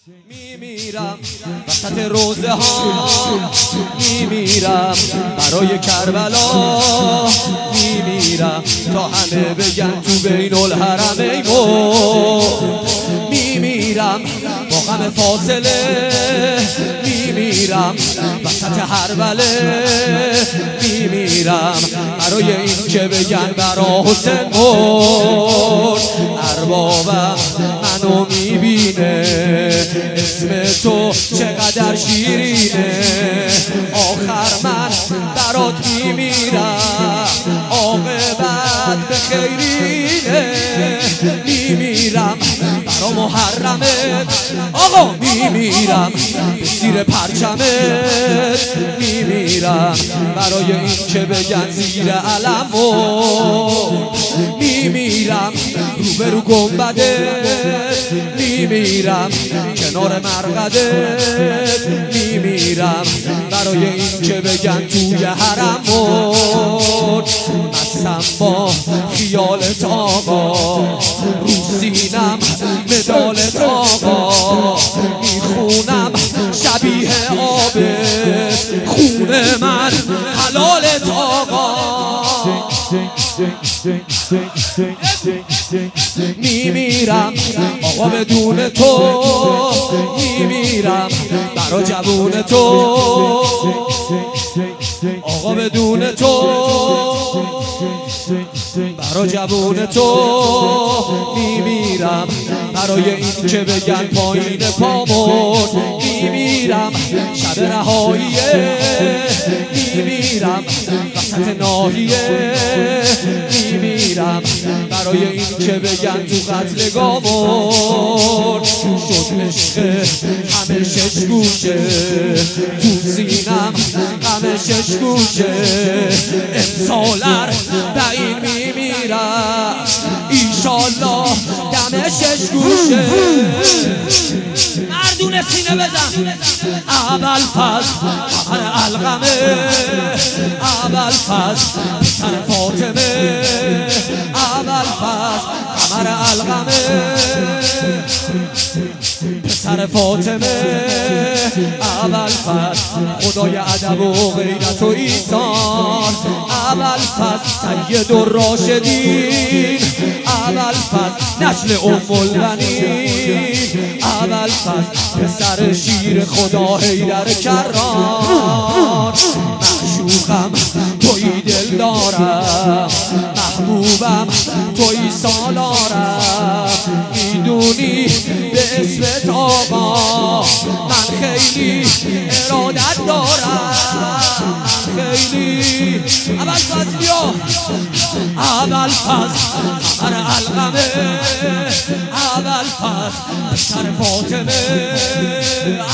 میمیرم وسط روزه ها، میمیرم برای کربلا، میمیرم تا همه بگن تو بین الحرمین میمیرم با غم فاصله، میمیرم وسط هربله، میمیرم برای این که بگن برا حسین مرد. اربابم منو میبینه، اسم تو چقدر شیرینه، آخر من برات میمیرم، عاقبت به خیرینه، میمیرم برا محرمت آقا، میمیرم به زیر پرچمت، میمیرم برای این که بگن زیر علم میمیرم روبرو گنبدت، میمیرم کنار مرقدت، میمیرم برای این که بگن توی حرم مستم با خیالت آقا، رو سینم مدالت آقا، میخونم شبیه آبت، خون من حلالت آقا، میمیرم آقا بدون تو، میمیرم برا جوون تو آقا بدون تو، برا جوون تو، میمیرم برای این که بگن پایین پامون، میمیرم شب رهاییه، میمیرم وسط ناحیه، میمیرم برای این که بگن تو قتلگاهمون شد عشق همه شش گوشه، تو سینم همه شش گوشه، امسالر به این میمیرم ایشالله دم شش گوشه، مردون سینه بزن ابوالفضل قمر علقمه، ابوالفضل پسر فاطمه، ابوالفضل قمر علقمه، پسر فاطمه، ابوالفضل خدای ادب و غیرت و ایثار، ابوالفضل سید الراشدین، ابوالفضل نسل ام البنین، ابوالفضل پسر شیر خدا حیدر کران، معشوقم تویی دلدارم، محبوبم تویی سالارم، میدونی به اسمت آقا من خیلی ارادت دارم، خیلی ابوالفضل بیا، ابوالفضل قمر علقمه، ابوالفضل پسر فاطمه،